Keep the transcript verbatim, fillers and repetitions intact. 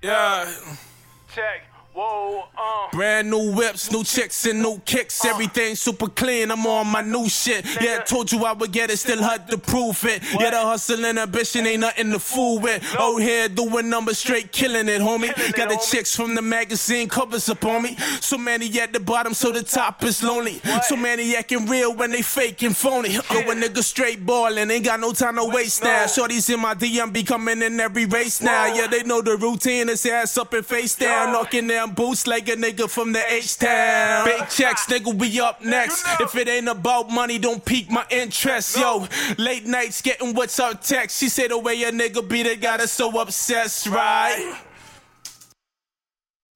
Yeah. Check. Whoa, uh. Brand new whips, new chicks and new kicks. Everything super clean, I'm on my new shit. Yeah, I told you I would get it, still hard to prove it. Yeah, the hustle and ambition ain't nothing to fool with. Out here doing numbers straight, killing it, homie. Got the chicks from the magazine covers up on me. So many at the bottom, so the top is lonely. So many acting real when they fake and phony. Yo, a nigga straight ballin', ain't got no time to waste now. Shorties in my D M be coming in every race now. Yeah, they know the routine is ass up and face down. Knocking them boots like a nigga from the H-Town. Big checks, nigga, we up next. If it ain't about money, don't pique my interest. Yo, late nights getting what's up text. She said the way a nigga beat it got us so obsessed, right?